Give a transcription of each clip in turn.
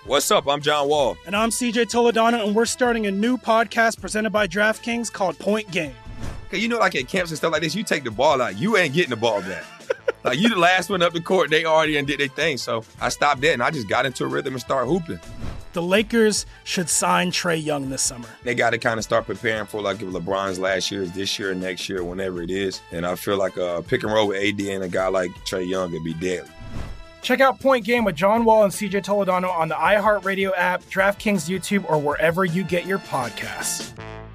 What's up? I'm John Wall. And I'm CJ Toledano, and we're starting a new podcast presented by DraftKings called Point Game. Okay, you know, like at camps and stuff like this, you take the ball out, you ain't getting the ball back. Like, you the last one up the court, they already did their thing. So I stopped that, and I just got into a rhythm and started hooping. The Lakers should sign Trae Young this summer. They got to kind of start preparing for, like, if LeBron's last year is this year, next year, whenever it is. And I feel like a pick and roll with AD and a guy like Trae Young would be deadly. Check out Point Game with John Wall and CJ Toledano on the iHeartRadio app, DraftKings YouTube, or wherever you get your podcasts.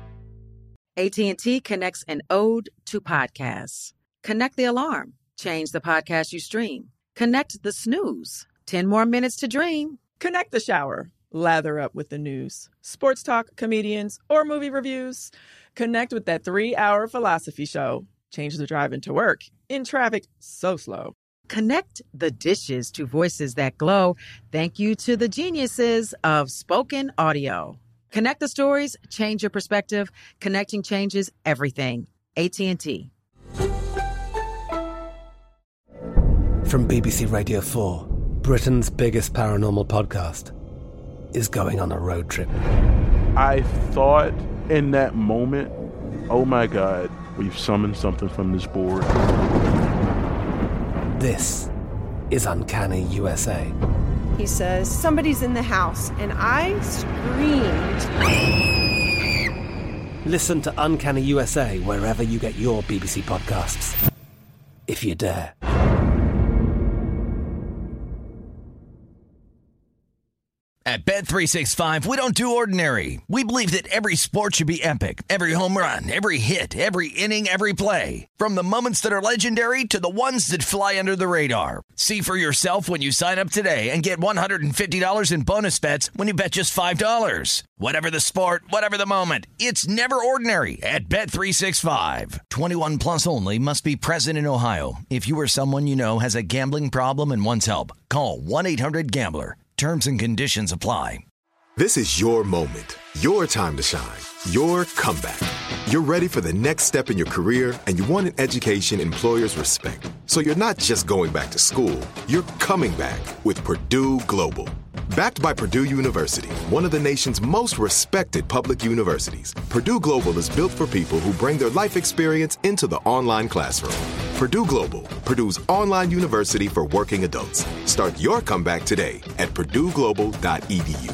AT&T connects an ode to podcasts. Connect the alarm. Change the podcast you stream. Connect the snooze. 10 more minutes to dream. Connect the shower. Lather up with the news, sports talk, comedians, or movie reviews. Connect with that 3-hour philosophy show. Change the drive into work in traffic so slow. Connect the dishes to voices that glow. Thank you to the geniuses of spoken audio. Connect the stories, change your perspective. Connecting changes everything. AT&T. From BBC Radio 4, Britain's biggest paranormal podcast is going on a road trip. I thought in that moment, oh my God, we've summoned something from this board. This is Uncanny USA. He says, somebody's in the house, and I screamed. Listen to Uncanny USA wherever you get your BBC podcasts, if you dare. At Bet365, we don't do ordinary. We believe that every sport should be epic. Every home run, every hit, every inning, every play. From the moments that are legendary to the ones that fly under the radar. See for yourself when you sign up today and get $150 in bonus bets when you bet just $5. Whatever the sport, whatever the moment, it's never ordinary at Bet365. 21 plus only. Must be present in Ohio. If you or someone you know has a gambling problem and wants help, call 1-800-GAMBLER. Terms and conditions apply. This is your moment, your time to shine, your comeback. You're ready for the next step in your career, and you want an education employers respect. So you're not just going back to school, you're coming back with Purdue Global. Backed by Purdue University, one of the nation's most respected public universities, Purdue Global is built for people who bring their life experience into the online classroom. Purdue Global, Purdue's online university for working adults. Start your comeback today at purdueglobal.edu.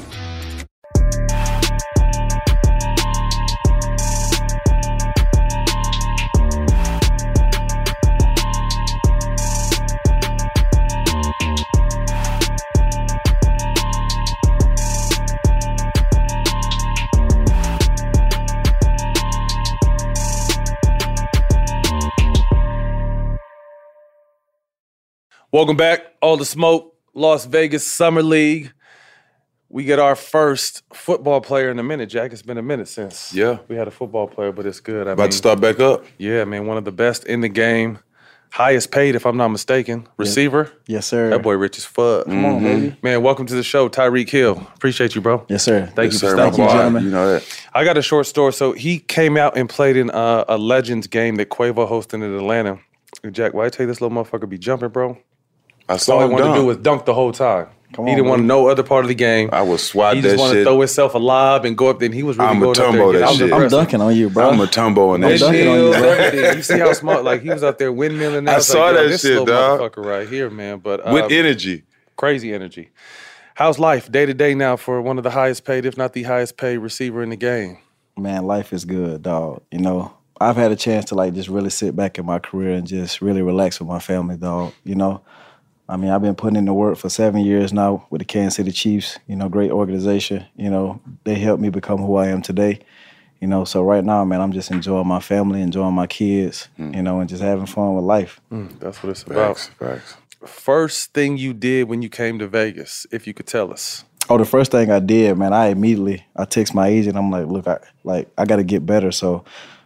Welcome back. All the Smoke, Las Vegas Summer League. We get our first football player in a minute, Jack. It's been a minute since we had a football player, but it's good. About to start back up? Yeah, man. One of the best in the game. Highest paid, if I'm not mistaken. Receiver? Yes, sir. That boy rich as fuck. Come on, baby. Man, welcome to the show, Tyreek Hill. Appreciate you, bro. Yes, sir. Thank you for sir. stopping by. gentlemen. You know that. I got a short story. So he came out and played in a Legends game that Quavo hosted in Atlanta. Jack, why I tell you this little motherfucker be jumping, bro? I saw All he him wanted dunk. to do was dunk the whole time. Come He on, didn't want baby. no other part of the game. I would swat He that just wanted to shit. throw himself a lob and go up there, and he was really I'm a going up there. tumbo and that get- shit. I'm dunking on you, bro. I'm a tumbo in that I'm shit. dunking on you, bro. Everything. You see how smart, like he was out there windmilling. I saw that this shit, little dog. motherfucker right here, man. But With energy. crazy energy. How's life day to day now for one of the highest paid, if not the highest paid receiver in the game? Man, life is good, dog. You know, I've had a chance to just really sit back in my career and just really relax with my family, dog. You know, I mean, I've been putting in the work for 7 years now with the Kansas City Chiefs. You know, great organization. You know, they helped me become who I am today. You know, so right now, man, I'm just enjoying my family, enjoying my kids, you know, and just having fun with life. That's what it's about. Facts. First thing you did when you came to Vegas, if you could tell us. Oh, the first thing I did, man, I text my agent. I'm like, look, I got to get better. So,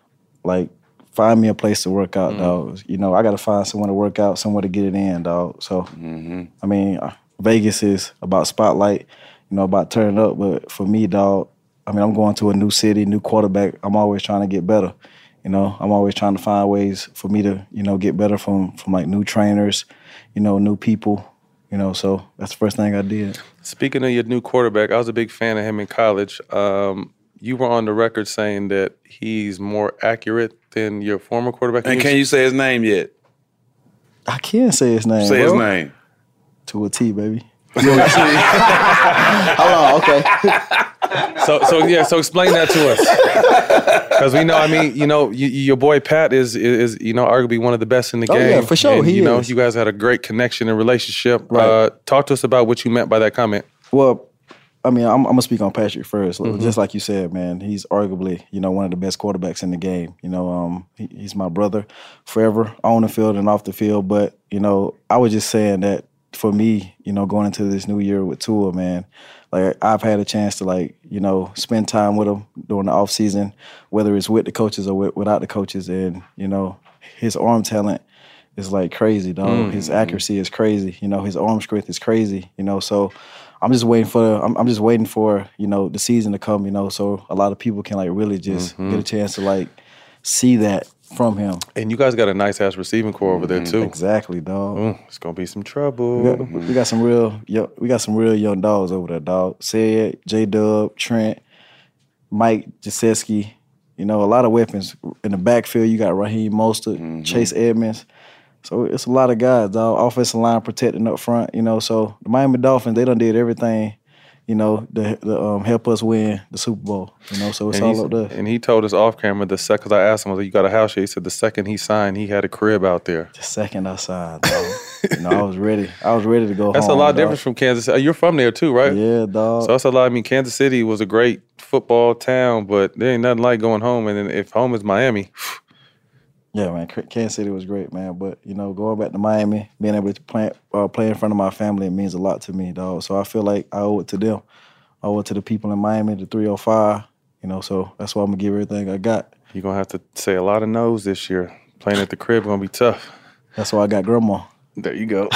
find me a place to work out, dog. You know, I got to find someone to work out, somewhere to get it in, dog. So, I mean, Vegas is about spotlight, you know, about turning up. But for me, dog, I mean, I'm going to a new city, new quarterback. I'm always trying to get better. You know, I'm always trying to find ways for me to, you know, get better from new trainers, you know, new people. You know, so that's the first thing I did. Speaking of your new quarterback, I was a big fan of him in college. You were on the record saying that he's more accurate than your former quarterback. And can you say his name yet? I can say his name. Say his name. To a T, baby. Hold on, okay. So explain that to us, because we know. I mean, your boy Pat is arguably one of the best in the game. Yeah, for sure. And, he is. You guys had a great connection and relationship. Right. Talk to us about what you meant by that comment. Well, I mean, I'm gonna speak on Patrick first. Just like you said, man, he's arguably one of the best quarterbacks in the game. He's my brother forever on the field and off the field. But I was just saying that for me, going into this new year with Tua, man, like I've had a chance to spend time with him during the off season, whether it's with the coaches or without the coaches, and his arm talent is like crazy, dog. His accuracy is crazy. His arm strength is crazy. So I'm just waiting for the season to come. So a lot of people can really just get a chance to see that from him. And you guys got a nice ass receiving core over there too. Exactly, dog. It's gonna be some trouble. We got some real young dogs over there, dog. Sid, J-Dub, Trent, Mike Gesicki. A lot of weapons in the backfield. You got Raheem Mostert, Chase Edmonds. So it's a lot of guys, dog. Offensive line protecting up front. So the Miami Dolphins, they done did everything, to help us win the Super Bowl. So it's all up there. And he told us off camera because I asked him, you got a house here? He said the second he signed, he had a crib out there. The second I signed, dog. I was ready. I was ready to go home. That's a lot different from Kansas City. You're from there too, right? Yeah, dog. So that's a lot. I mean, Kansas City was a great football town, but there ain't nothing like going home. And then if home is Miami. Yeah, man, Kansas City was great, man. But, going back to Miami, being able to play in front of my family, it means a lot to me, dog. So I feel like I owe it to them. I owe it to the people in Miami, the 305, so that's why I'm going to give everything I got. You're going to have to say a lot of no's this year. Playing at the crib going to be tough. That's why I got grandma. There you go.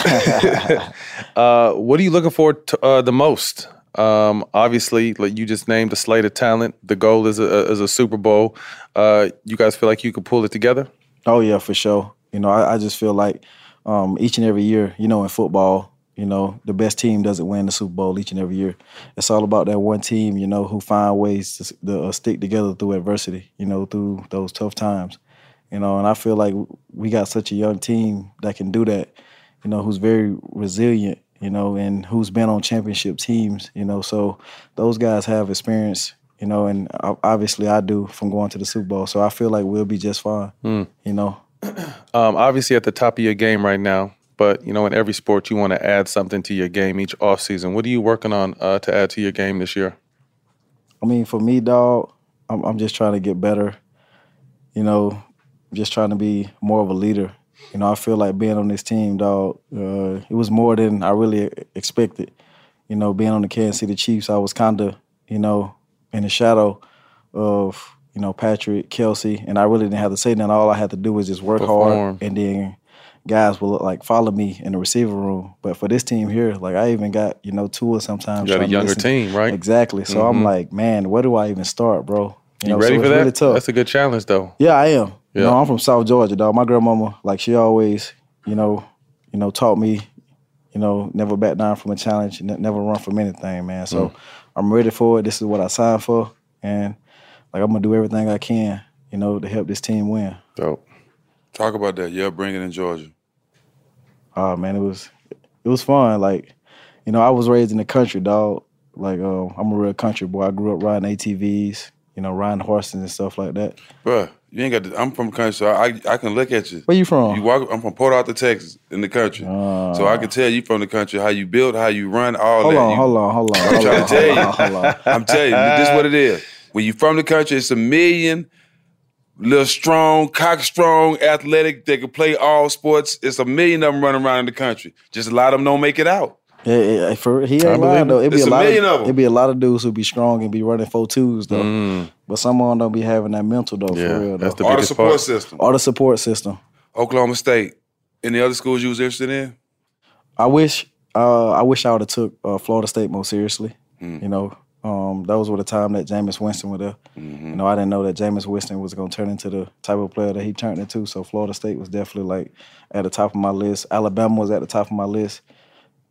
What are you looking for the most? Obviously, like you just named the slate of talent. The goal is a Super Bowl. You guys feel like you can pull it together? Oh, yeah, for sure. I just feel like each and every year, in football, the best team doesn't win the Super Bowl each and every year. It's all about that one team, who find ways to stick together through adversity, through those tough times. And I feel like we got such a young team that can do that, who's very resilient, and who's been on championship teams, So those guys have experience, and obviously I do from going to the Super Bowl. So I feel like we'll be just fine, Obviously at the top of your game right now, but, in every sport you want to add something to your game each offseason. What are you working on to add to your game this year? I mean, for me, dog, I'm just trying to get better, just trying to be more of a leader. I feel like being on this team, dog, it was more than I really expected. Being on the Kansas City Chiefs, I was kind of, in the shadow of, Patrick, Kelsey, and I really didn't have to say nothing. All I had to do was just work hard, and then guys will follow me in the receiver room. But for this team here, I even got, Tua sometimes. You got a younger team, right? Exactly. So I'm like, man, where do I even start, bro? You ready for that? Really tough. That's a good challenge, though. Yeah, I am. Yeah. I'm from South Georgia, dog. My grandmama, she always, taught me, never back down from a challenge, never run from anything, man. So I'm ready for it. This is what I signed for, and I'm gonna do everything I can, to help this team win. Dope. Talk about that. Your upbringing in Georgia. Oh man, it was fun. I was raised in the country, dog. I'm a real country boy. I grew up riding ATVs, riding horses and stuff like that. Bruh, you ain't got to, I'm from the country, so I can look at you. Where you from? I'm from Port Arthur, Texas, in the country. So I can tell you from the country how you build, how you run, all hold that. Hold on. I'm trying to tell you. I'm telling you, this is what it is. When you from the country, it's a million little strong, cock-strong, athletic, they can play all sports. It's a million of them running around in the country. Just a lot of them don't make it out. Yeah, he ain't lying though. It's a million of them. It'd be a lot of dudes who be strong and be running 4.2s though. But some of them don't be having that mental though, for real though. Or the support system. Or the support system. Oklahoma State. Any other schools you was interested in? I wish I would have took Florida State more seriously. Those were the time that Jameis Winston was there. I didn't know that Jameis Winston was going to turn into the type of player that he turned into. So Florida State was definitely at the top of my list. Alabama was at the top of my list.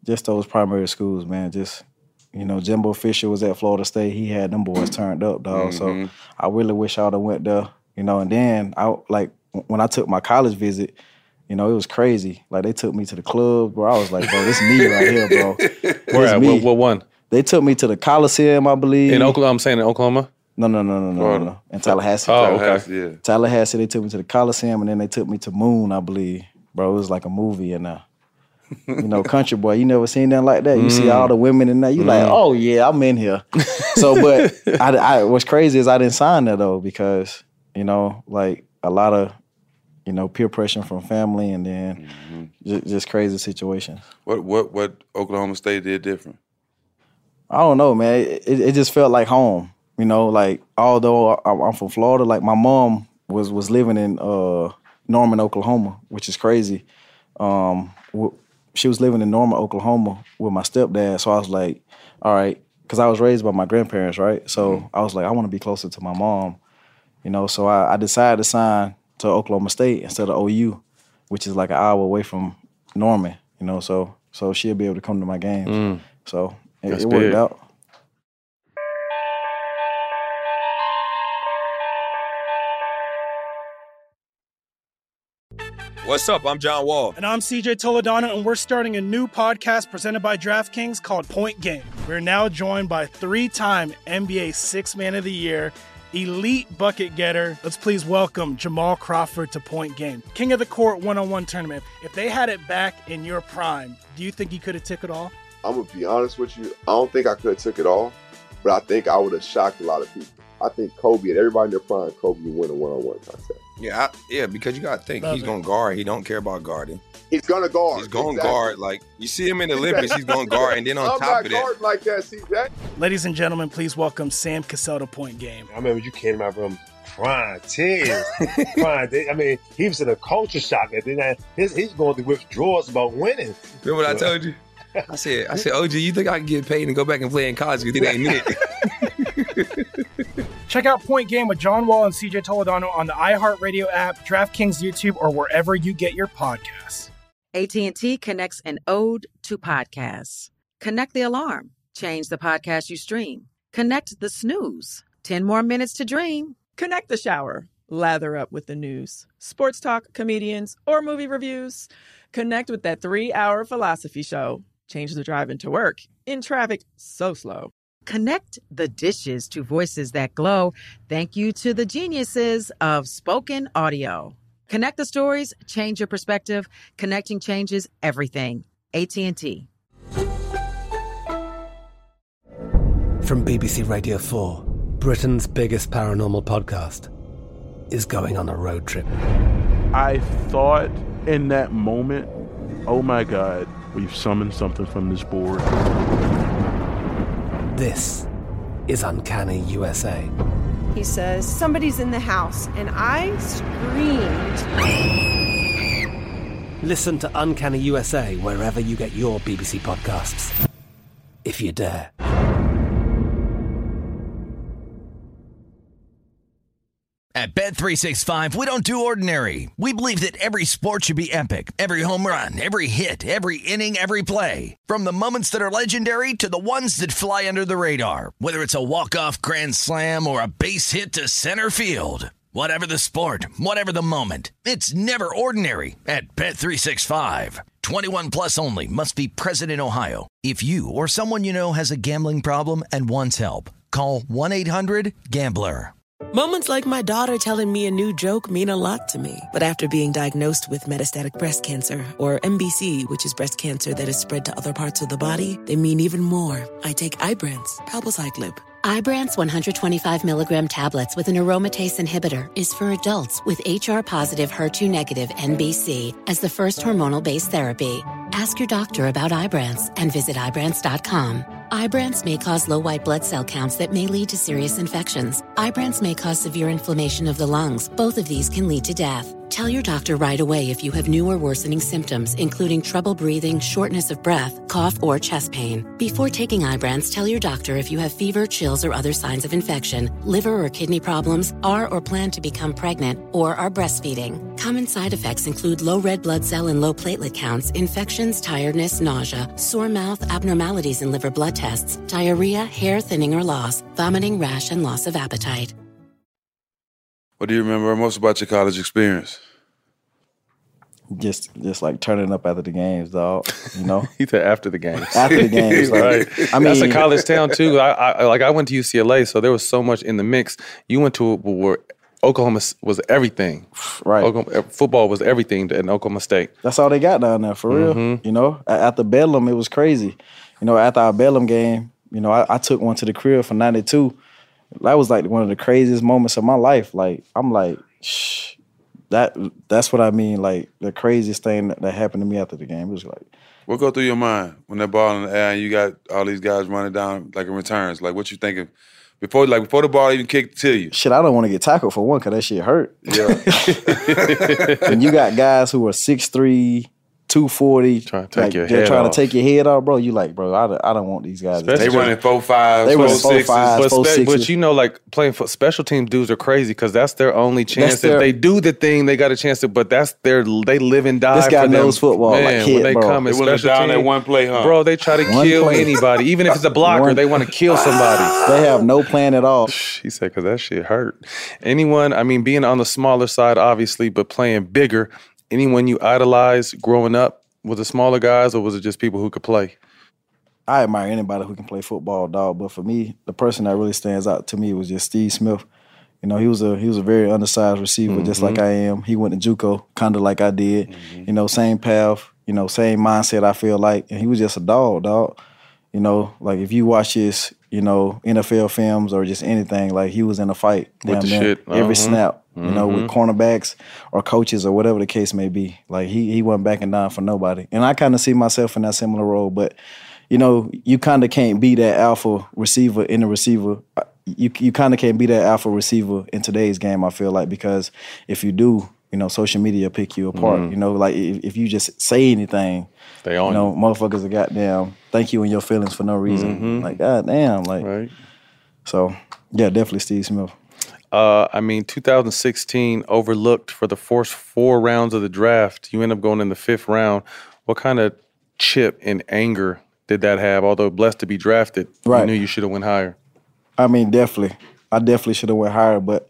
just those primary schools, man. Just, you know, Jimbo Fisher was at Florida State. He had them boys turned up, dog. So I really wish I would have went there, you know. And then when I took my college visit, you know, it was crazy. Like, they took me to the club, bro. I was like, bro, this me right here, bro. Where at? What one? They took me to the Coliseum, I believe. In Oklahoma? I'm saying in Oklahoma? No. In Tallahassee. Oh, okay. Yeah. Tallahassee, they took me to the Coliseum, and then they took me to Moon, I believe. Bro, it was like a movie in there. You know, country boy, you never seen nothing like that. You see all the women in there, you like, oh yeah, I'm in here. So, but what's crazy is I didn't sign there though, because, you know, like a lot of, you know, peer pressure from family, and then just crazy situations. What Oklahoma State did different? I don't know, man. It just felt like home. You know, like, although I'm from Florida, like my mom was living in Norman, Oklahoma, which is crazy. She was living in Norman, Oklahoma with my stepdad. So I was like, all right, because I was raised by my grandparents, right? So I was like, I want to be closer to my mom, you know. So I decided to sign to Oklahoma State instead of OU, which is like an hour away from Norman, you know. So she'll be able to come to my games. So it worked out. What's up? I'm John Wall. And I'm CJ Toledano, and we're starting a new podcast presented by DraftKings called Point Game. We're now joined by 3-time NBA Sixth Man of the Year, elite bucket getter. Let's please welcome Jamal Crawford to Point Game. King of the Court one-on-one tournament. If they had it back in your prime, do you think you could have took it all? I'm going to be honest with you. I don't think I could have took it all, but I think I would have shocked a lot of people. I think Kobe and everybody in their prime, Kobe would win a one-on-one contest. Yeah, because you got to think. He's going to guard. He don't care about guarding. He's going to guard. He's going to guard. Like, you see him in the Olympics, he's going to guard. And then on top of that. I'm not guarding like that, CJ. Ladies and gentlemen, please welcome Sam Cassell to Point Game. I remember you came to my room crying, tears, crying. I mean, he was in a culture shock. And then he's going through withdrawals about winning. Remember what I told you? I said, OG, you think I can get paid and go back and play in college because it ain't it? Check out Point Game with John Wall and CJ Toledano on the iHeartRadio app, DraftKings YouTube, or wherever you get your podcasts. AT&T connects an ode to podcasts. Connect the alarm. Change the podcast you stream. Connect the snooze. 10 more minutes to dream. Connect the shower. Lather up with the news, sports talk, comedians, or movie reviews. Connect with that 3-hour philosophy show. Change the drive into work in traffic so slow. Connect the dishes to voices that glow. Thank you to the geniuses of spoken audio. Connect the stories, change your perspective. Connecting changes everything. AT&T. From BBC Radio 4, Britain's biggest paranormal podcast is going on a road trip. I thought in that moment, oh my God, we've summoned something from this board. This is Uncanny USA. He says, somebody's in the house, and I screamed. Listen to Uncanny USA wherever you get your BBC podcasts, if you dare. At Bet365, we don't do ordinary. We believe that every sport should be epic. Every home run, every hit, every inning, every play. From the moments that are legendary to the ones that fly under the radar. Whether it's a walk-off grand slam or a base hit to center field. Whatever the sport, whatever the moment. It's never ordinary at Bet365. 21 plus only. Must be present in Ohio. If you or someone you know has a gambling problem and wants help, call 1-800-GAMBLER. Moments like my daughter telling me a new joke mean a lot to me. But after being diagnosed with metastatic breast cancer, or MBC, which is breast cancer that is spread to other parts of the body, they mean even more. I take Ibrance, palbociclib. Ibrance 125 milligram tablets with an aromatase inhibitor is for adults with HR-positive, HER2-negative MBC as the first hormonal-based therapy. Ask your doctor about Ibrance and visit Ibrance.com. Ibrance may cause low white blood cell counts that may lead to serious infections. Ibrance may cause severe inflammation of the lungs. Both of these can lead to death. Tell your doctor right away if you have new or worsening symptoms, including trouble breathing, shortness of breath, cough, or chest pain. Before taking Ibrance, tell your doctor if you have fever, chills, or other signs of infection, liver or kidney problems, are or plan to become pregnant, or are breastfeeding. Common side effects include low red blood cell and low platelet counts, infections, tiredness, nausea, sore mouth, abnormalities in liver blood tests, diarrhea, hair thinning or loss, vomiting, rash, and loss of appetite. What do you remember most about your college experience? Just like turning up after the games, dog. You know, He said after the games. after the games, like, Right. I mean, That's a college town too. I went to UCLA, so there was so much in the mix. You went to where Oklahoma was everything. Right. Football was everything in Oklahoma State. That's all they got down there, for real. Mhm. You know, after Bedlam, it was crazy. You know, after our Bedlam game, you know, I took one to the crib for 92. That was like one of the craziest moments of my life. Like, I'm like, shh. That's what I mean. Like, the craziest thing that happened to me after the game. It was like, What go through your mind when that ball in the air and you got all these guys running down like in returns? Like, what you thinking before the ball even kicked to you? shit, I don't want to get tackled for one because that shit hurt. Yeah. And you got guys who are 6'3", 240, trying to take your they're head trying off. to take your head off, bro. You like, bro, I don't want these guys. They running 4.5s, They running 4.6s. 4.5s, 4.6s. But you know, like playing for special team dudes are crazy because that's their only chance. That's their- If they do the thing, they got a chance to. But they live and die. This guy for them. knows football like Man, kid, when they bro. come in They willing to special down that team, one play, huh? bro, they try to One kill play. anybody, even if it's a blocker. One- They want to kill somebody. They have no plan at all. He said, because that shit hurt. Anyone, I mean, being on the smaller side, obviously, but playing bigger, anyone you idolized growing up, was it smaller guys or was it just people who could play? I admire anybody who can play football, dog. But for me, the person that really stands out to me was just Steve Smith. You know, he was a very undersized receiver, just like I am. He went to JUCO, kind of like I did. You know, same path, you know, same mindset, I feel like. And he was just a dog. You know, like if you watch his, you know, NFL films or just anything, like he was in a fight With the damn near shit. every snap. You know, with Mhm. cornerbacks or coaches or whatever the case may be. Like he wasn't backing down for nobody. And I kind of see myself in that similar role, but you know, you kind of can't be that alpha receiver in the receiver. You kind of can't be that alpha receiver in today's game, I feel like, because if you do, you know, social media pick you apart. Mhm. You know, like if you just say anything, They on you know, motherfuckers are goddamn thank you in your feelings for no reason. Like, goddamn, like. Right. So, yeah, definitely Steve Smith. I mean, 2016 overlooked for the first 4 rounds of the draft. You end up going in the 5th round. What kind of chip and anger did that have? Although blessed to be drafted, Right. you knew you should have went higher. I mean, definitely. I definitely should have went higher, but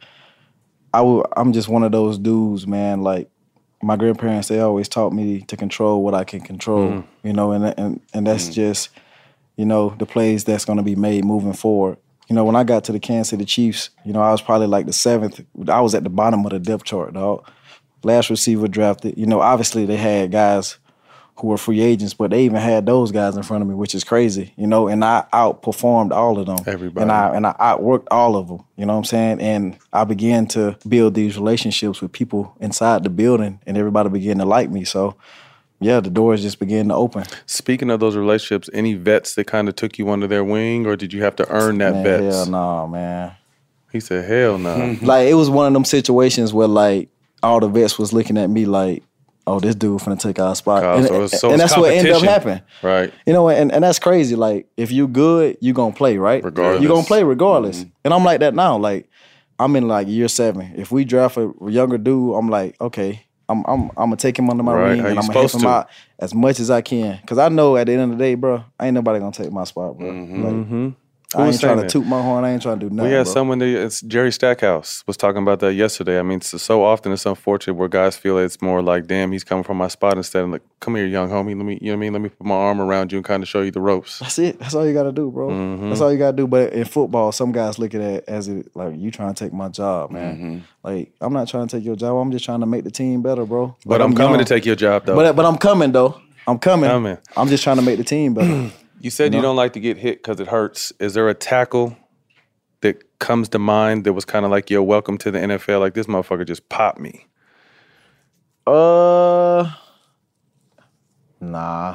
I'm just one of those dudes, man. Like, my grandparents, they always taught me to control what I can control, you know, and that's just, you know, the plays that's going to be made moving forward. You know, when I got to the Kansas City Chiefs, you know, I was probably like the 7th. I was at the bottom of the depth chart, dog. Last receiver drafted. You know, obviously they had guys who were free agents, but they even had those guys in front of me, which is crazy, you know, and I outperformed all of them. Everybody. And I outworked all of them, you know what I'm saying? And I began to build these relationships with people inside the building, and everybody began to like me. So, yeah, the doors just began to open. Speaking of those relationships, any vets that kind of took you under their wing, or did you have to earn that Man, vets? hell no, man. He said, hell no. Like, it was one of them situations where, like, all the vets was looking at me like, oh, this dude finna take our spot. Oh, And, so it's and that's what ended up competition. happening. Right. You know, and that's crazy. Like, if you good, you gonna play, right? Regardless. You gonna play regardless. And I'm like that now. Like, I'm in like year 7. If we draft a younger dude, I'm like, okay, I'm gonna take him under my Right, wing how and you I'm gonna help supposed him to. out as much as I can. Cause I know at the end of the day, bro, ain't nobody gonna take my spot, bro. Like, Who I was ain't trying saying to that? toot my horn. I ain't trying to do nothing. We had bro. someone, it's Jerry Stackhouse, was talking about that yesterday. I mean, so often it's unfortunate where guys feel it's more like, damn, he's coming from my spot instead of like, come here, young homie, let me, you know what I mean? Let me put my arm around you and kind of show you the ropes. That's it. That's all you gotta do, bro. Mhm. That's all you gotta do. But in football, some guys look at it as it, like, you trying to take my job, man. Like, I'm not trying to take your job. I'm just trying to make the team better, bro. But Like, I'm coming young. to take your job, though. But I'm coming, though. I'm coming. Coming. I'm just trying to make the team better. You said you don't like to get hit because it hurts. Is there a tackle that comes to mind that was kind of like, yo, welcome to the NFL? Like, this motherfucker just popped me. Nah.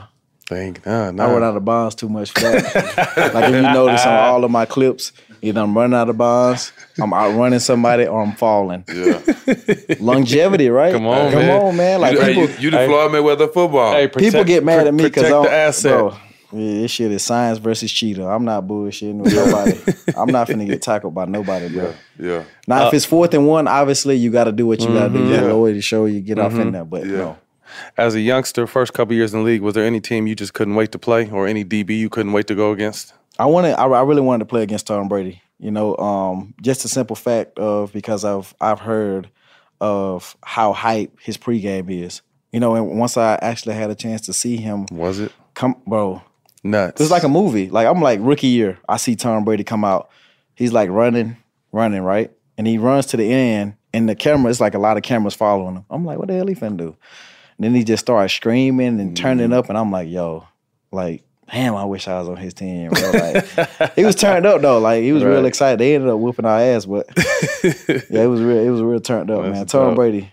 I run out of bounds too much for that. Like if you notice on all of my clips, either I'm running out of bounds, I'm outrunning somebody, or I'm falling. Yeah. Longevity, right? Come on, man. Like you the Floyd Mayweather football. Hey, people get mad at me because the asset. Bro, this shit is science versus cheetah. I'm not bullshitting with nobody. I'm not finna get tackled by nobody, bro. Yeah. Now, if it's 4th and 1, obviously you got to do what you got to do. You got to lower the show, you get off in there. But no. As a youngster, first couple years in the league, was there any team you just couldn't wait to play, or any DB you couldn't wait to go against? I really wanted to play against Tom Brady. You know, just the simple fact of because I've heard of how hype his pregame is. You know, and once I actually had a chance to see him, was it bro? Nuts. It's like a movie. Like I'm like rookie year. I see Tom Brady come out. He's like running, right? And he runs to the end, and the camera, it's like a lot of cameras following him. I'm like, what the hell he finna do? And then he just started screaming and turning up, and I'm like, yo, like, damn, I wish I was on his team, bro. Like, he was turned up though. Like he was real excited. They ended up whooping our ass, but yeah, it was real turned up, man. Tom Brady.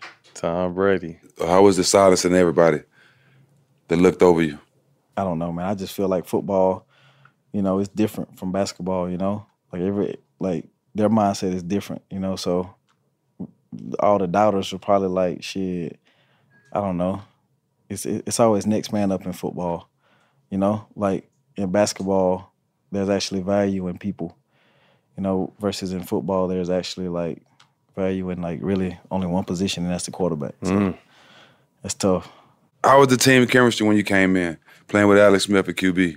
How was the silence in everybody that looked over you? I don't know, man. I just feel like football, you know, it's different from basketball, you know? Like their mindset is different, you know, so all the doubters were probably like, shit, I don't know. It's always next man up in football, you know? Like in basketball, there's actually value in people, you know, versus in football, there's actually like value in like really only one position, and that's the quarterback. So that's tough. How was the team chemistry when you came in, playing with Alex Smith at QB?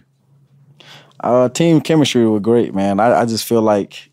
Team chemistry was great, man. I just feel like,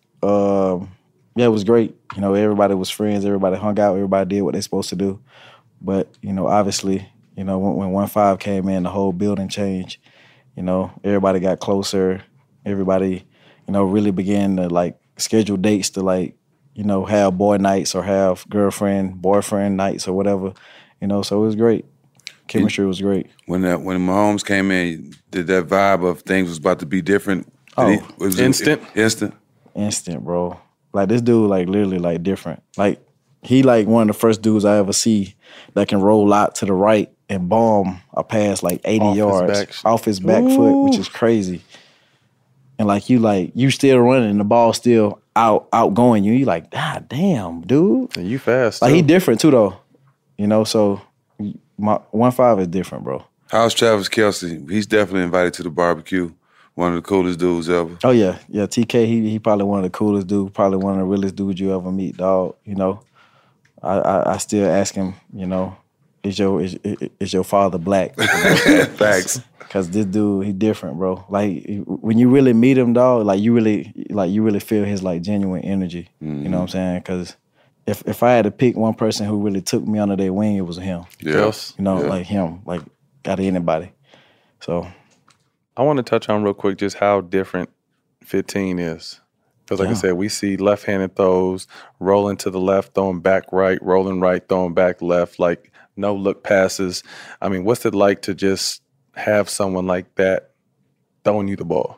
it was great. You know, everybody was friends. Everybody hung out. Everybody did what they're supposed to do. But, you know, obviously, you know, when 1-5 came in, the whole building changed. You know, everybody got closer. Everybody, you know, really began to, like, schedule dates to, like, you know, have boy nights or have girlfriend, boyfriend nights or whatever. You know, so it was great. Chemistry was great. When Mahomes came in, did that vibe of things was about to be different? Was instant? Instant, bro. Like this dude, like literally, like different. Like he, like one of the first dudes I ever see that can roll out to the right and bomb a pass like 80 yards off his back foot, which is crazy. And like you still running, and the ball still outgoing you. You like, God damn, dude. And you fast. Like he different too, though. You know, so. My 1-5 is different, bro. How's Travis Kelce? He's definitely invited to the barbecue. One of the coolest dudes ever. Oh yeah. TK, he probably one of the coolest dudes. Probably one of the realest dudes you ever meet, dog. You know, I still ask him, you know, is your father black? Facts. Because this dude, he different, bro. Like when you really meet him, dog, like you really feel his like genuine energy. You know what I'm saying? Because. If I had to pick one person who really took me under their wing, it was him. Yes. You know, like him, like out of anybody. So. I want to touch on real quick just how different 15 is. Because like I said, we see left-handed throws, rolling to the left, throwing back right, rolling right, throwing back left, like no-look passes. I mean, what's it like to just have someone like that throwing you the ball?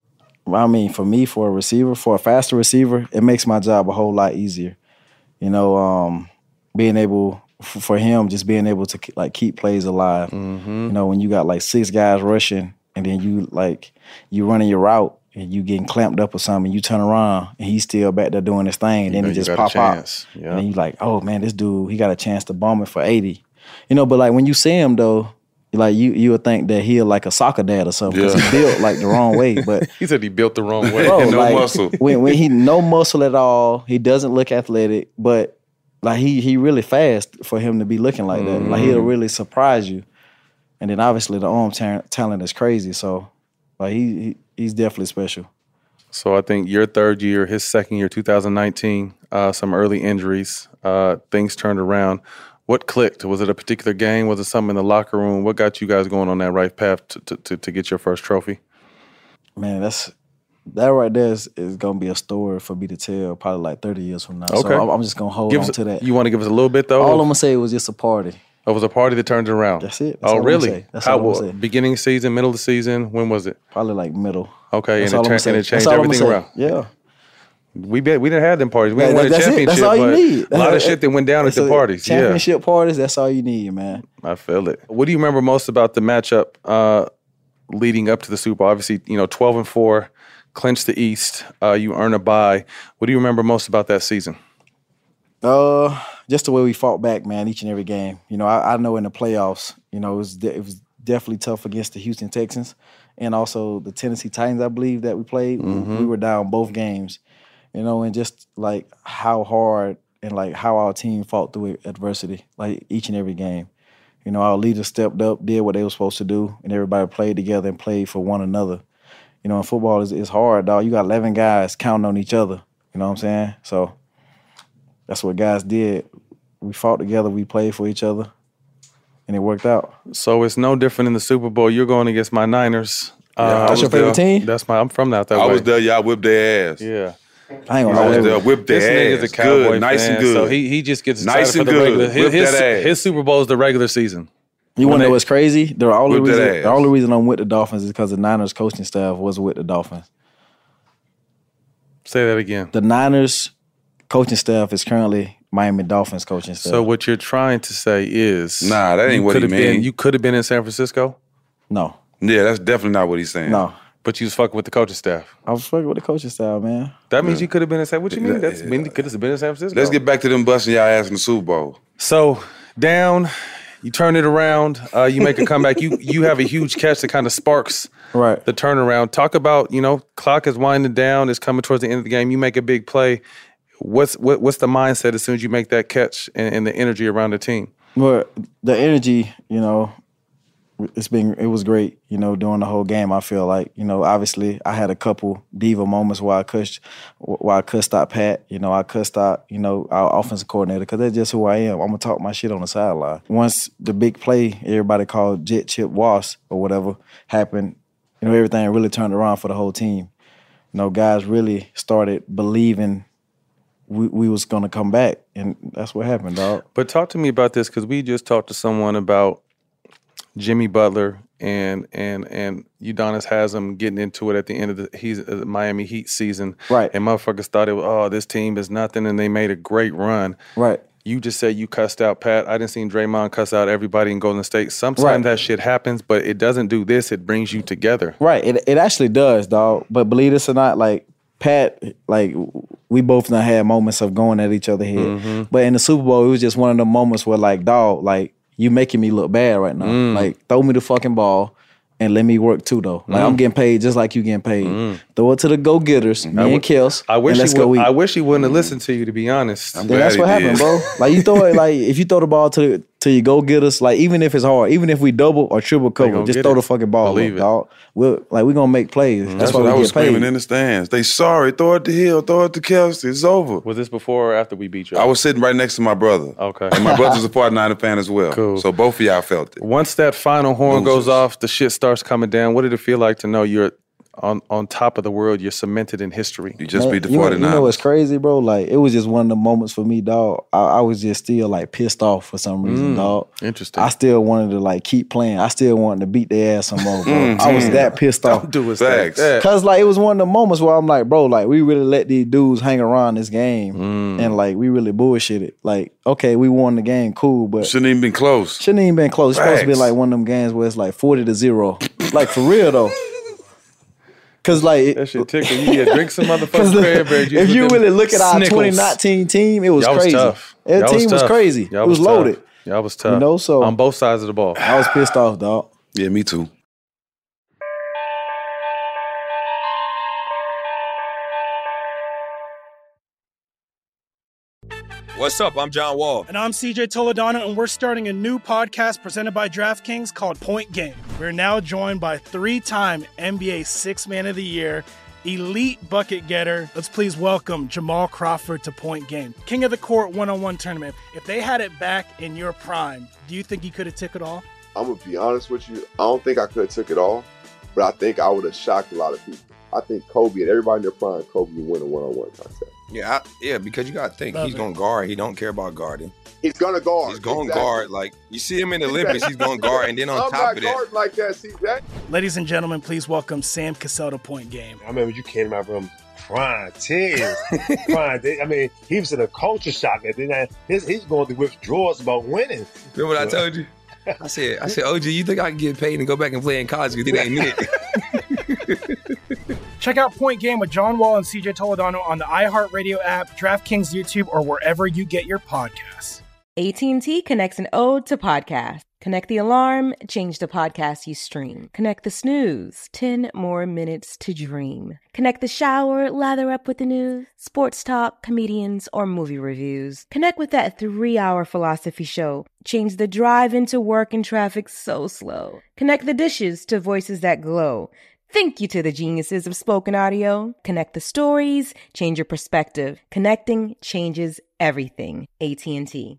I mean, for me, for a faster receiver, it makes my job a whole lot easier. You know, being able for him, just being able to like keep plays alive. Mm-hmm. You know, when you got like 6 guys rushing, and then you running your route and you getting clamped up or something, you turn around and he's still back there doing his thing, and then he just pop out. Yeah. And then you like, oh man, this dude, he got a chance to bomb it for 80. You know, but like when you see him though, like you would think that he'll like a soccer dad or something because he built like the wrong way. But he said he built the wrong way. Bro, no like, muscle. when he no muscle at all, he doesn't look athletic, but like he really fast for him to be looking like that. Like he'll really surprise you. And then obviously the arm talent is crazy. So like he's definitely special. So I think your third year, his second year, 2019, some early injuries, things turned around. What clicked? Was it a particular game? Was it something in the locker room? What got you guys going on that right path to get your first trophy? Man, that right there is going to be a story for me to tell probably like 30 years from now. Okay. So I'm just going to hold on to that. You want to give us a little bit, though? All I'm going to say was just a party. Oh, it was a party that turned it around? That's it. That's all really? I'm say. That's all I'm going to say. Beginning of season, middle of the season? When was it? Probably like middle. Okay, That's and it changed everything around? Yeah. We didn't have them parties. We didn't win a championship. That's all you need. A lot of shit that went down at the parties. Championship parties, that's all you need, man. I feel it. What do you remember most about the matchup leading up to the Super Bowl? Obviously, 12-4, clinched the East. You earn a bye. What do you remember most about that season? Just the way we fought back, man, each and every game. I know in the playoffs, it was definitely tough against the Houston Texans and also the Tennessee Titans, I believe, that we played. Mm-hmm. We were down both games, and just like how hard and like how our team fought through adversity, like each and every game. Our leaders stepped up, did what they were supposed to do, and everybody played together and played for one another. In football, it's hard, dog. You got 11 guys counting on each other. You know what I'm saying? So that's what guys did. We fought together, we played for each other, and it worked out. So it's no different in the Super Bowl. You're going against my Niners. That's your favorite team? I'm from out that way. I was there, y'all whipped their ass. Yeah. I ain't gonna I was there, whipped their ass. This nigga's a Cowboy good, nice fan, and good. so he just gets excited nice for and the good. regular. Whip that ass. His Super Bowl is the regular season. You want to know what's crazy? The only Whip that reason I'm with the Dolphins is because the Niners coaching staff was with the Dolphins. Say that again. The Niners coaching staff is currently Miami Dolphins coaching staff. So what you're trying to say is, Nah, that ain't what he mean. You could have been in San Francisco. No. Yeah, that's definitely not what he's saying. No. But you was fucking with the coaching staff. I was fucking with the coaching staff, man. That means you could have been in San. What you mean? That's mean you could have been in San Francisco. Let's get back to them busting y'all ass in the Super Bowl. So down, you turn it around. You make a comeback. You have a huge catch that kind of sparks the turnaround. Talk about clock is winding down. It's coming towards the end of the game. You make a big play. What's the mindset as soon as you make that catch and the energy around the team? Well, the energy, it was great, during the whole game. I feel like, obviously I had a couple diva moments where I cussed out Pat, I cussed out, our offensive coordinator, because that's just who I am. I'm gonna talk my shit on the sideline. Once the big play, everybody called Jet Chip Wass or whatever, happened, everything really turned around for the whole team. Guys really started believing we was gonna come back, and that's what happened, dog. But talk to me about this, because we just talked to someone about Jimmy Butler and Udonis Haslem getting into it at the end of the Miami Heat season. Right. And motherfuckers thought this team is nothing, and they made a great run. Right. You just said you cussed out Pat. I didn't see Draymond cuss out everybody in Golden State. Sometimes that shit happens, but it doesn't do this. It brings you together. Right. It actually does, dog. But believe this or not, like Pat, like we both done had moments of going at each other head. Mm-hmm. But in the Super Bowl, it was just one of the moments where like, dog, like, you making me look bad right now. Like, throw me the fucking ball and let me work too, though. Like, I'm getting paid just like you getting paid. Throw it to the go-getters, me and Kels, I wish and let's go eat. I wish he wouldn't have listened to you, to be honest. Then that's what happened, bro. Like, you throw it, like, if you throw the ball to your go-getters, like, even if it's hard, even if we double or triple cover, just throw the fucking ball up, dog. We're gonna make plays. That's why what I we was get paid. screaming in the stands. They sorry. Throw it to Hill. Throw it to Kelsey. It's over. Was this before or after we beat you? I was sitting right next to my brother. Okay. And my brother's a 49er fan as well. Cool. So both of y'all felt it. Once that final horn goes off, the shit starts coming down. What did it feel like to know you're on top of the world? You're cemented in history. You just beat the 49ers. 49ers. You know what's crazy, bro? Like, it was just one of the moments for me, dog. I was just still, like, pissed off for some reason, dog. Interesting. I still wanted to, like, keep playing. I still wanted to beat their ass some more, bro. I was that pissed off. Don't do us like that. Because, like, it was one of the moments where I'm like, bro, like, we really let these dudes hang around this game. And, like, we really bullshitted. Like, okay, we won the game, cool, but... Shouldn't even been close. Shouldn't even been close. It's supposed to be, like, one of them games where it's, like, 40-0. Like, for real, though. Cause like that shit tickle. You drink some motherfucking cranberry juice. If you really look at our Snickles. 2019 team, it was Y'all crazy. Tough. That team was crazy. Y'all It was tough. loaded. Y'all was tough. So on both sides of the ball. I was pissed off, dog. Yeah, me too. What's up? I'm John Wall. And I'm CJ Toledano, and we're starting a new podcast presented by DraftKings called Point Game. We're now joined by three-time NBA Sixth Man of the Year, elite bucket getter. Let's please welcome Jamal Crawford to Point Game. King of the Court one-on-one tournament. If they had it back in your prime, do you think you could have took it all? I'm going to be honest with you. I don't think I could have took it all, but I think I would have shocked a lot of people. I think Kobe and everybody in their prime, Kobe would win a one-on-one contest. Yeah, because you got to think, he's going to guard. He don't care about guarding. He's going to guard. He's going to guard. Like, you see him in the Olympics, he's going to guard. And then on I'm top of not guarding that. like that, CJ. Ladies and gentlemen, please welcome Sam Cassell to Point Game. I remember you came out from crying, tears, crying. I mean, he was in a culture shock. And then he's going through withdrawals about winning. Remember what I told you? I said, OG, you think I can get paid and go back and play in college because it ain't it? Check out Point Game with John Wall and CJ Toledano on the iHeartRadio app, DraftKings YouTube, or wherever you get your podcasts. AT&T connects an ode to podcasts. Connect the alarm, change the podcast you stream. Connect the snooze, 10 more minutes to dream. Connect the shower, lather up with the news, sports talk, comedians, or movie reviews. Connect with that 3-hour philosophy show. Change the drive into work and traffic so slow. Connect the dishes to voices that glow. Thank you to the geniuses of spoken audio. Connect the stories, change your perspective. Connecting changes everything. AT&T.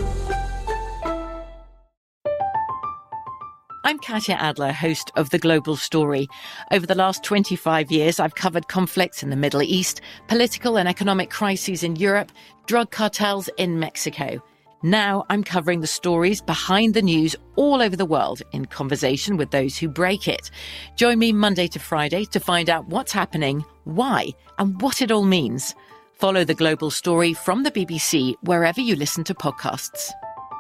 I'm Katya Adler, host of The Global Story. Over the last 25 years, I've covered conflicts in the Middle East, political and economic crises in Europe, drug cartels in Mexico. Now I'm covering the stories behind the news all over the world in conversation with those who break it. Join me Monday to Friday to find out what's happening, why, and what it all means. Follow The Global Story from the BBC wherever you listen to podcasts.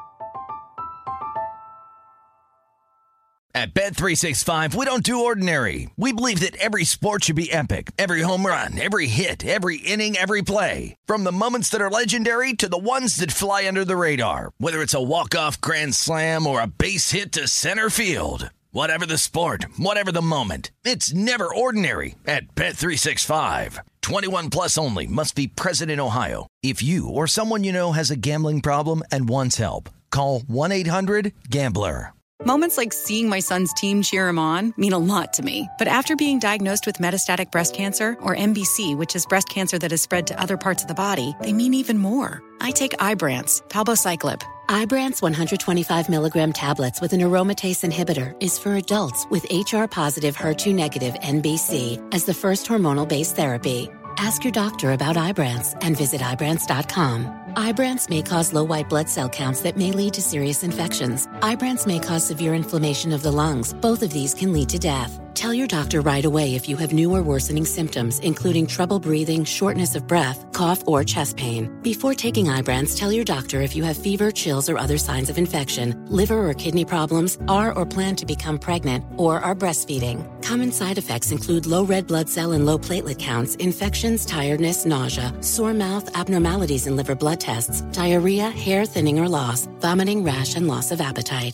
At Bet365, we don't do ordinary. We believe that every sport should be epic. Every home run, every hit, every inning, every play. From the moments that are legendary to the ones that fly under the radar. Whether it's a walk-off grand slam or a base hit to center field. Whatever the sport, whatever the moment. It's never ordinary at Bet365. 21 plus only. Must be present in Ohio. If you or someone you know has a gambling problem and wants help, call 1-800-GAMBLER. Moments like seeing my son's team cheer him on mean a lot to me. But after being diagnosed with metastatic breast cancer, or MBC, which is breast cancer that has spread to other parts of the body, they mean even more. I take Ibrance, palbociclib. Ibrance 125 milligram tablets with an aromatase inhibitor is for adults with HR-positive, HER2-negative NBC as the first hormonal-based therapy. Ask your doctor about Ibrance and visit Ibrance.com. Ibrance may cause low white blood cell counts that may lead to serious infections. Ibrance may cause severe inflammation of the lungs. Both of these can lead to death. Tell your doctor right away if you have new or worsening symptoms, including trouble breathing, shortness of breath, cough, or chest pain. Before taking Ibrance, tell your doctor if you have fever, chills, or other signs of infection, liver or kidney problems, are or plan to become pregnant, or are breastfeeding. Common side effects include low red blood cell and low platelet counts, infections, tiredness, nausea, sore mouth, abnormalities in liver blood tests, diarrhea, hair thinning or loss, vomiting, rash, and loss of appetite.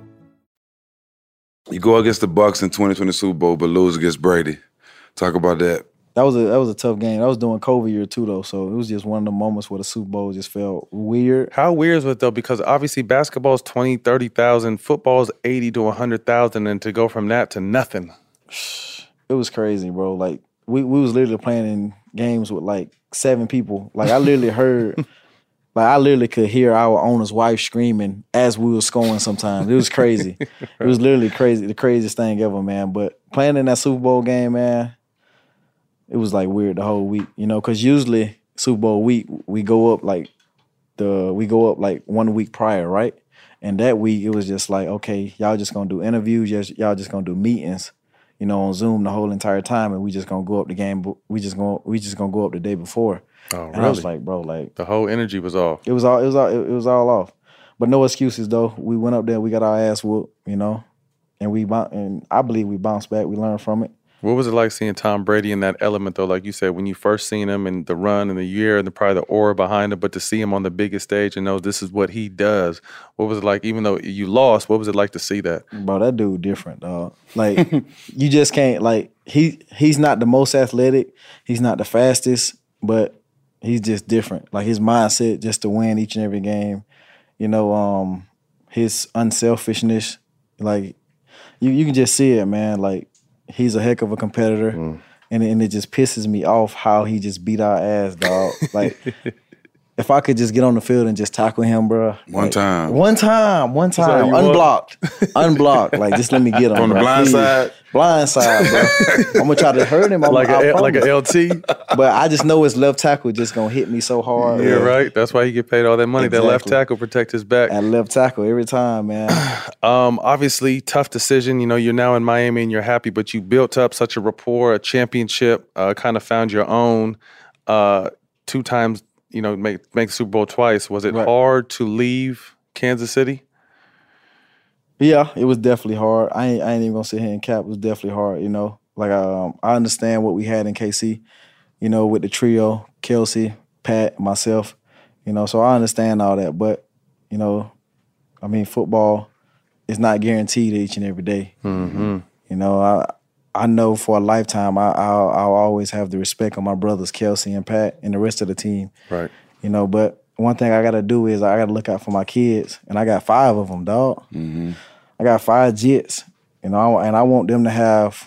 You go against the Bucs in 2020 Super Bowl, but lose against Brady. Talk about that. That was a tough game. That was during COVID year too, though. So it was just one of the moments where the Super Bowl just felt weird. How weird is it, though? Because obviously basketball is 20, 30,000. Football is 80 to 100,000. And to go from that to nothing. It was crazy, bro. Like, we was literally playing in games with, like, 7 people. Like, I literally heard... Like, I literally could hear our owner's wife screaming as we were scoring sometimes. It was crazy. It was literally crazy, the craziest thing ever, man. But playing in that Super Bowl game, man, it was, like, weird the whole week, you know, because usually Super Bowl week, we go up, like, 1 week prior, right? And that week, it was just like, okay, y'all just going to do interviews, y'all just going to do meetings, you know, on Zoom the whole entire time, and we just going to go up the game, we just going to go up the day before. Oh, really? And I was like, bro, like the whole energy was off. It was all off. But no excuses though. We went up there, we got our ass whooped, you know, and I believe we bounced back. We learned from it. What was it like seeing Tom Brady in that element though? Like you said, when you first seen him in the run and the year and probably the aura behind him, but to see him on the biggest stage and know this is what he does. What was it like? Even though you lost, what was it like to see that? Bro, that dude different, dog. Like you just can't like he's not the most athletic, he's not the fastest, but he's just different. Like his mindset just to win each and every game. You know, his unselfishness. Like you can just see it, man. Like he's a heck of a competitor. And it just pisses me off how he just beat our ass, dog. Like if I could just get on the field and just tackle him, bro. One time. Unblocked. Unblocked. Like just let me get him. On the blind side? Blind side, bro. I'm gonna try to hurt him. Like an LT? But I just know his left tackle just gonna hit me so hard. Yeah, right. That's why he get paid all that money. Exactly. That left tackle protect his back. At left tackle every time, man. Obviously, tough decision. You know, you're now in Miami and you're happy, but you built up such a rapport, a championship, kind of found your own 2 times, you know, make the Super Bowl twice. Was it hard to leave Kansas City? Yeah, it was definitely hard. I ain't even gonna sit here and cap. It was definitely hard, you know. Like I understand what we had in KC, you know, with the trio, Kelsey, Pat, myself, you know. So I understand all that, but you know, I mean, football is not guaranteed each and every day. Mm-hmm. You know, I know for a lifetime I'll always have the respect of my brothers, Kelsey and Pat, and the rest of the team. Right. You know, but one thing I got to do is I got to look out for my kids, and I got 5 of them, dog. Mm-hmm. I got 5 Jits, you know, and I want them to have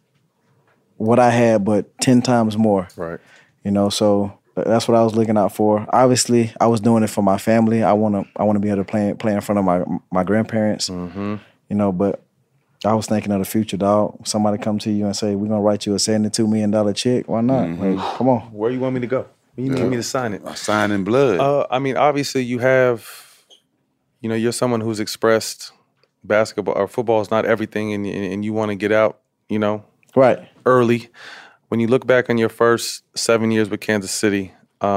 what I had, but 10 times more. Right. You know, so that's what I was looking out for. Obviously, I was doing it for my family. I want to be able to play in front of my grandparents. Mm-hmm. You know, but I was thinking of the future, dog. Somebody come to you and say, we're going to write you a $72 million check. Why not? Mm-hmm. Like, come on. Where you want me to go? You need me to sign it. I sign in blood. I mean, obviously you have, you know, you're someone who's expressed basketball or football is not everything and you want to get out, you know, right, early. When you look back on your first 7 years with Kansas City,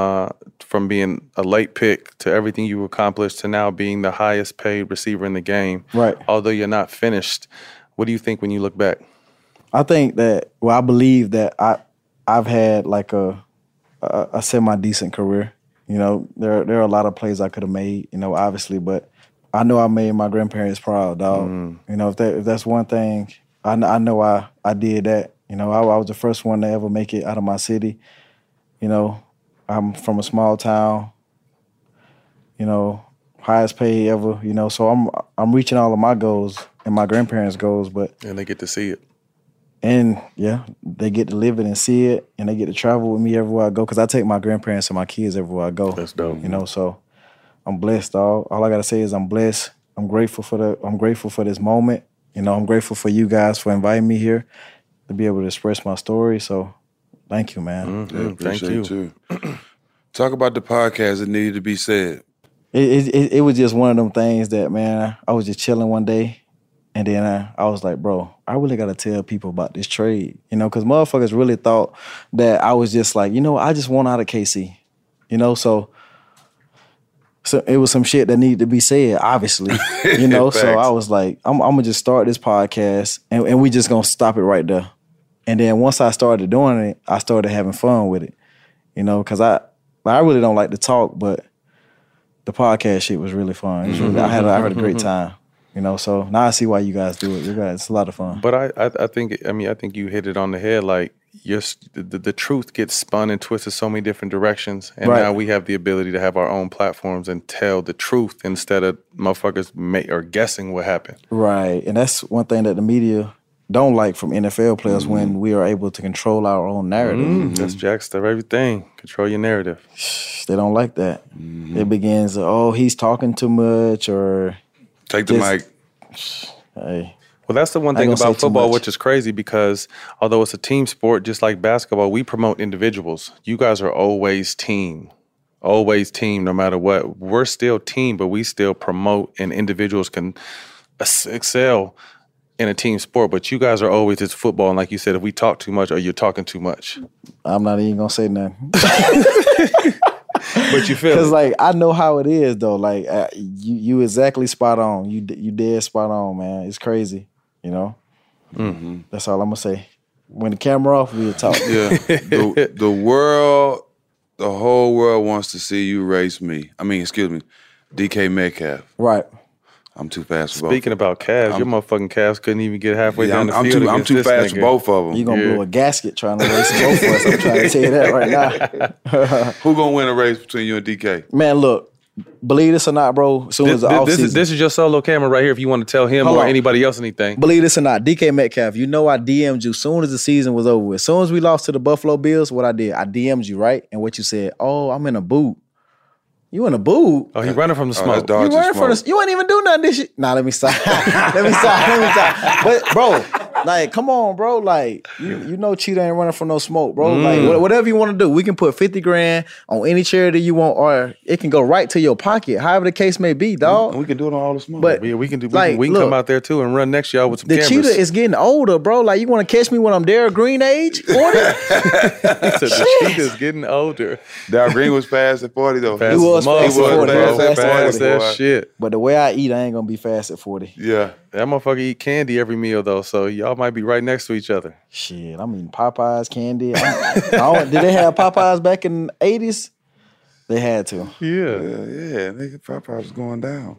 from being a late pick to everything you accomplished to now being the highest paid receiver in the game, right? Although you're not finished, what do you think when you look back? I think that, I believe that I've had like a semi-decent career. You know, there are a lot of plays I could have made, you know, obviously, but I know I made my grandparents proud, dog. You know, if that's one thing, I know I did that. You know, I was the first one to ever make it out of my city. You know, I'm from a small town, you know, highest paid ever, you know, so I'm reaching all of my goals and my grandparents' goals, and they get to see it. And yeah, they get to live it and see it, and they get to travel with me everywhere I go, because I take my grandparents and my kids everywhere I go. That's dope. You know, so I'm blessed, dog. All I gotta say is I'm blessed. I'm grateful for this moment. You know, I'm grateful for you guys for inviting me here to be able to express my story. So thank you, man. Yeah, thank you. Too. Talk about the podcast that needed to be said. It was just one of them things that, man, I was just chilling one day, and then I was like, bro, I really got to tell people about this trade, you know, because motherfuckers really thought that I was just like, you know, I just want out of KC, you know, so it was some shit that needed to be said, obviously, you know, so I was like, I'm going to just start this podcast, and we just going to stop it right there. And then once I started doing it, I started having fun with it, you know, because I really don't like to talk, but the podcast shit was really fun. It was really, I had a great time, you know. So now I see why you guys do it. It's a lot of fun. But I think you hit it on the head. Like the truth gets spun and twisted so many different directions, and now we have the ability to have our own platforms and tell the truth instead of motherfuckers guessing what happened. Right, and that's one thing that the media don't like from NFL players, when we are able to control our own narrative. That's Jack's everything. Control your narrative. They don't like that. It begins, he's talking too much, or take the mic. Hey. Well, that's the one thing about football, which is crazy, because although it's a team sport, just like basketball, we promote individuals. You guys are always team. Always team, no matter what. We're still team, but we still promote, and individuals can excel in a team sport, but you guys are always just football. And like you said, if we talk too much, or you're talking too much. I'm not even gonna say nothing. But you feel because like I know how it is though. Like you exactly spot on. You dead spot on, man. It's crazy, you know. That's all I'm gonna say. When the camera off, we'll talk. Yeah, the whole world wants to see you race me. DK Metcalf. Right. I'm too fast for both. Speaking about calves, your motherfucking calves couldn't even get halfway down the field. I'm too fast for both of them. You're going to blow a gasket trying to race both of us. I'm trying to tell you that right now. Who going to win a race between you and DK? Man, look, believe this or not, bro, as soon as the offseason. This is your solo camera right here if you want to tell him or anybody else anything. Believe this or not, DK Metcalf, you know I DM'd you as soon as the season was over with. As soon as we lost to the Buffalo Bills, what I did, I DM'd you, right? And what you said, I'm in a boot. You in a boot? Oh, he running from the smoke. You running from the? You ain't even do nothing this shit. Nah, let me stop. let me stop. But bro, Like, come on, bro. Like, you know Cheetah ain't running from no smoke, bro. Like, whatever you want to do, we can put 50 grand on any charity you want, or it can go right to your pocket, however the case may be, dog. We can do it on All the Smoke. But Yeah, we can do. like, we can look, come out there too and run next year with some the cameras. Cheetah is getting older, bro. Like, you want to catch me when I'm Darryl Green age? 40? The Cheetah's getting older. Darryl Green was fast at 40 though. He was fast at 40. Fast as shit. But the way I eat, I ain't gonna be fast at 40. Yeah. That motherfucker eat candy every meal though, so y'all might be right next to each other. Shit, I'm eating Popeyes candy. Did they have Popeyes back in the 80s? They had to. Yeah. Nigga, Popeyes was going down.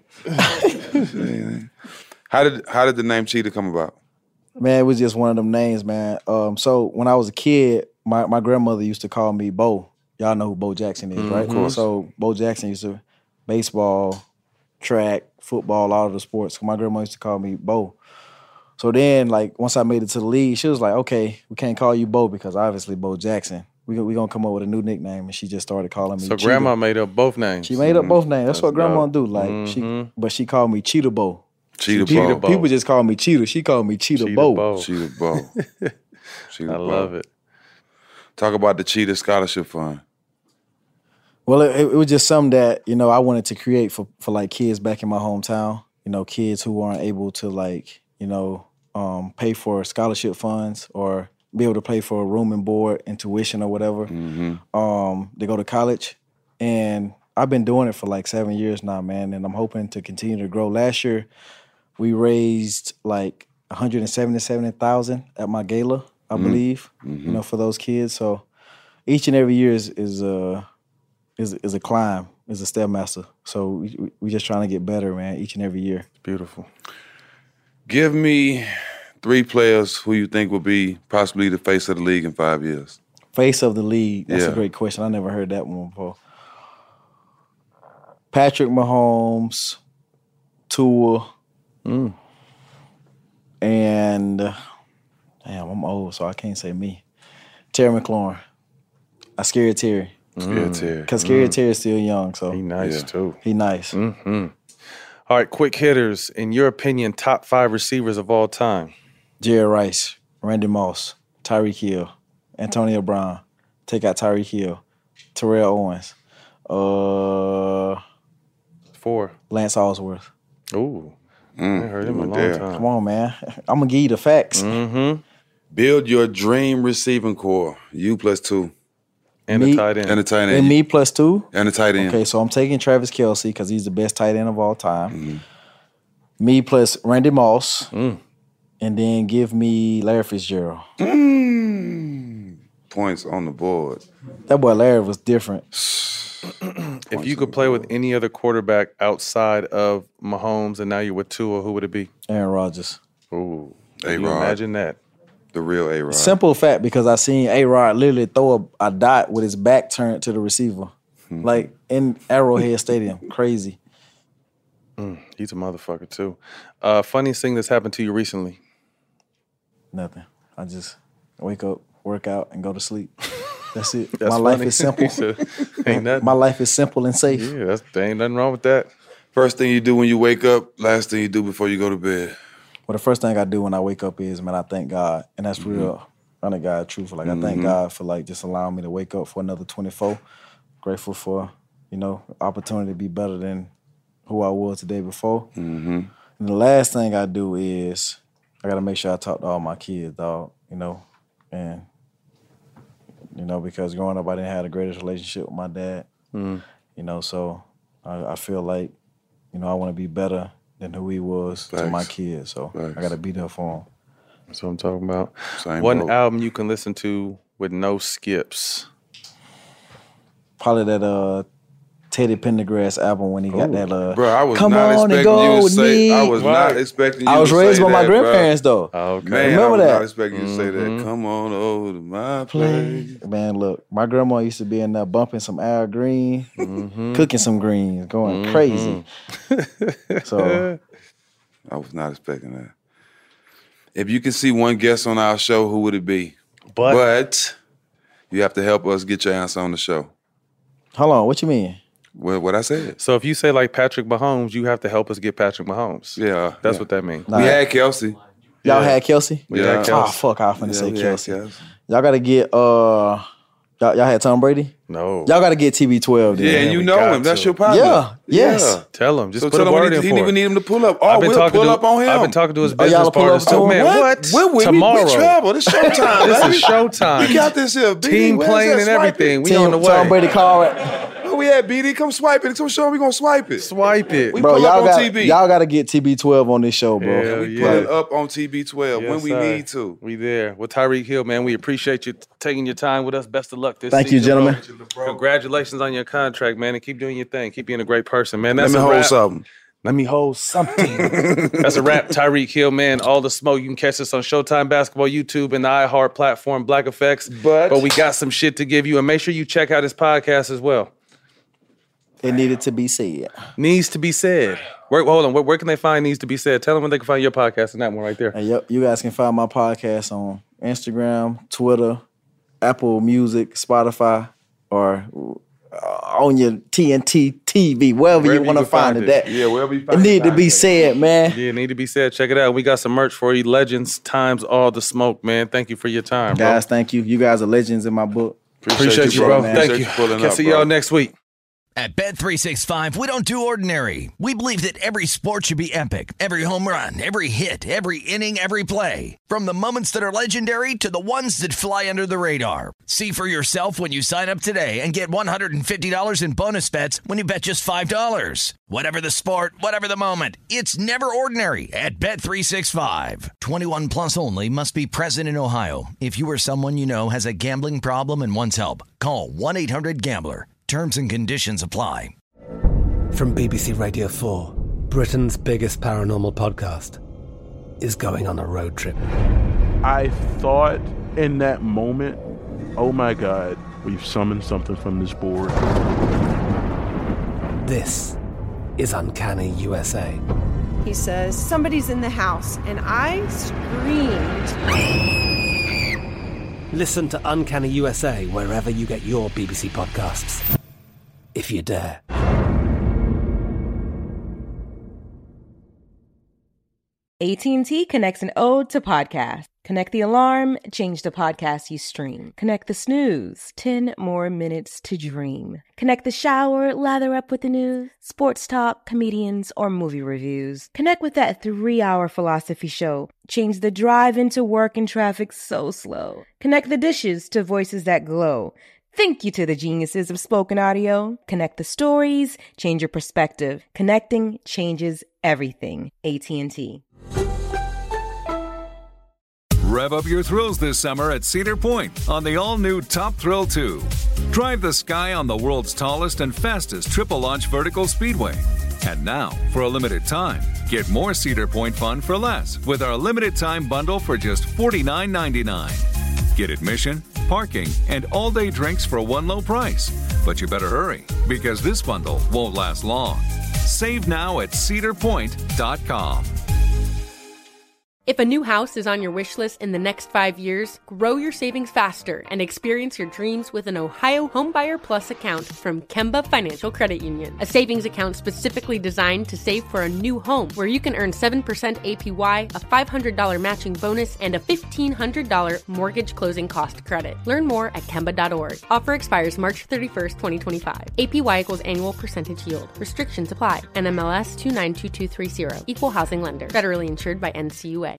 How did the name Cheetah come about? Man, it was just one of them names, man. So when I was a kid, my grandmother used to call me Bo. Y'all know who Bo Jackson is, right? Of course. So Bo Jackson used to baseball, track, football, all of the sports. My grandma used to call me Bo. So then, like, once I made it to the league, she was like, okay, we can't call you Bo because obviously Bo Jackson. We gonna come up with a new nickname, and she just started calling me So Cheetah. grandma made up both names. She made up both names. That's what grandma dope. do. Like, but she called me Cheetah Bo. Cheetah Bo. People just call me Cheetah. She called me Cheetah Bo. Cheetah Bo. I love it. Talk about the Cheetah Scholarship Fund. Well, it was just something that, you know, I wanted to create for like kids back in my hometown. You know, kids who aren't able to, like, you know, pay for scholarship funds or be able to pay for a room and board and tuition or whatever. They go to college. And I've been doing it for like 7 years now, man, and I'm hoping to continue to grow. Last year, we raised like $177,000 at my gala, I believe, you know, for those kids. So each and every year is a climb, is a stepmaster. So we just trying to get better, man, each and every year. Beautiful. Give me 3 players who you think will be possibly the face of the league in 5 years. Face of the league. That's Yeah. a great question. I never heard that one before. Patrick Mahomes, Tua, and damn, I'm old, so I can't say me. Terry McLaurin. I scared Terry. Scared Terry. Because Scary Terry is still young, so He nice too. he nice. All right, quick hitters. In your opinion, top 5 receivers of all time. Jerry Rice, Randy Moss, Tyreek Hill, Antonio Brown. Take out Tyreek Hill, Terrell Owens, 4. Lance Allsworth. Ooh. I ain't heard him in a long there. time. Come on, man. I'm gonna give you the facts. Build your dream receiving core. You plus 2. And Me- a tight end. And a tight end. And me plus 2. And a tight end. Okay, so I'm taking Travis Kelce because he's the best tight end of all time. Me plus Randy Moss. And then give me Larry Fitzgerald. Points on the board. That boy Larry was different. If you could play with any other quarterback outside of Mahomes and now you're with Tua, who would it be? Aaron Rodgers. Ooh. Can A-Rod. you imagine that? The real A-Rod. Simple fact, because I seen A-Rod literally throw a dot with his back turned to the receiver. Like in Arrowhead Stadium. Crazy. He's a motherfucker too. Funniest thing that's happened to you recently? Nothing. I just wake up, work out, and go to sleep. That's it. That's My life funny. is simple. He said, ain't nothing. My life is simple and safe. Yeah, there ain't nothing wrong with that. First thing you do when you wake up, last thing you do before you go to bed. Well, the first thing I do when I wake up is, man, I thank God. And that's real, honest God, truthful. Like, I thank God for, like, just allowing me to wake up for another 24. Grateful for, you know, opportunity to be better than who I was the day before. And the last thing I do is I got to make sure I talk to all my kids, dog, you know, and, you know, because growing up, I didn't have the greatest relationship with my dad, you know, so I feel like, you know, I want to be better than who he was to my kids. So I got to be there for him. That's what I'm talking about. Same One boat. album you can listen to with no skips. Probably that Teddy Pendergrass album when he got that Bro, I was Come not on and expecting go you to with say. me. I was not expecting you to say I was raised by my that, grandparents bro. though. Okay. Man, Remember I was that? not expecting you to say that. Come on over to my place. Man, look, my grandma used to be in there bumping some Al Green, cooking some greens, going crazy. So I was not expecting that. If you could see one guest on our show, who would it be? But you have to help us get your answer on the show. hold on, what you mean? What I said. So if you say like Patrick Mahomes, you have to help us get Patrick Mahomes. Yeah. That's what that means. We had Kelsey. Y'all had Kelsey? We had Kelsey. Oh, fuck, I was finna say we had Kelsey. Kelsey. Y'all got to get, y'all had Tom Brady? No. Y'all got to get TB12 then. Yeah, and you know him. That's your partner. Yeah, yes. Yeah. Tell him. Just So put tell a him word he in didn't for even it. need him to pull up. Oh, I've been we'll talking pull to, up on him. I've been talking to his y'all business pull partners up too, on man. What? We're with Tomorrow. We travel. It's showtime. This baby. is showtime. We got this here. BD, Team where's plane that and swiping? everything. We on the way. Tom Brady call it. Where we at, BD? Come swipe it. Come show him we gonna swipe it. Swipe it. We Bro, pull y'all up on TB. got to get TB12 on this show, bro. Hell We yeah. pull it up on TB12 Yes, when we sir. need to. We there. Well, Tyreek Hill, man, we appreciate you taking your time with us. Best of luck this Thank season. you, gentlemen. Bro. Congratulations on your contract, man, and keep doing your thing. Keep being a great person, man. That's Let me a hold wrap. something. Let me hold something. That's a wrap. Tyreek Hill, man. All the smoke. You can catch us on Showtime Basketball, YouTube, and the iHeart platform, Black Effects. But we got some shit to give you. And make sure you check out his podcast as well. It needed to be said. Needs to be said. Hold on. Where can they find Needs to Be Said? Tell them where they can find your podcast and that one right there. And yep, you guys can find my podcast on Instagram, Twitter, Apple Music, Spotify, or on your TNT TV, wherever you want to find it. That Yeah, wherever you it find need to be said, man. Yeah, Need to Be Said. Check it out. We got some merch for you. Legends times all the smoke, man. Thank you for your time, bro. Guys, thank you. You guys are legends in my book. Appreciate you, bro. man. Thank Appreciate you. you pulling Can up, see bro. y'all next week. At Bet365, we don't do ordinary. We believe that every sport should be epic. Every home run, every hit, every inning, every play. From the moments that are legendary to the ones that fly under the radar. See for yourself when you sign up today and get $150 in bonus bets when you bet just $5. Whatever the sport, whatever the moment, it's never ordinary at Bet365. 21 plus only. Must be present in Ohio. If you or someone you know has a gambling problem and wants help, call 1-800-GAMBLER. Terms and conditions apply. From BBC Radio 4, Britain's biggest paranormal podcast is going on a road trip. I thought in that moment, oh my God, we've summoned something from this board. This is Uncanny USA. He says, somebody's in the house, and I screamed. Listen to Uncanny USA wherever you get your BBC podcasts, if you dare. AT&T connects an ode to podcast. Connect the alarm, change the podcast you stream. Connect the snooze, 10 more minutes to dream. Connect the shower, lather up with the news, sports talk, comedians, or movie reviews. Connect with that 3-hour philosophy show. Change the drive into work and traffic so slow. Connect the dishes to voices that glow. Thank you to the geniuses of spoken audio. Connect the stories, change your perspective. Connecting changes everything. AT&T. Rev up your thrills this summer at Cedar Point on the all-new Top Thrill 2. Drive the sky on the world's tallest and fastest triple-launch vertical speedway. And now, for a limited time, get more Cedar Point fun for less with our limited-time bundle for just $49.99. Get admission, parking, and all-day drinks for one low price. But you better hurry, because this bundle won't last long. Save now at cedarpoint.com. If a new house is on your wish list in the next 5 years, grow your savings faster and experience your dreams with an Ohio Homebuyer Plus account from Kemba Financial Credit Union. A savings account specifically designed to save for a new home, where you can earn 7% APY, a $500 matching bonus, and a $1,500 mortgage closing cost credit. Learn more at Kemba.org. Offer expires March 31st, 2025. APY equals annual percentage yield. Restrictions apply. NMLS 292230. Equal housing lender. Federally insured by NCUA.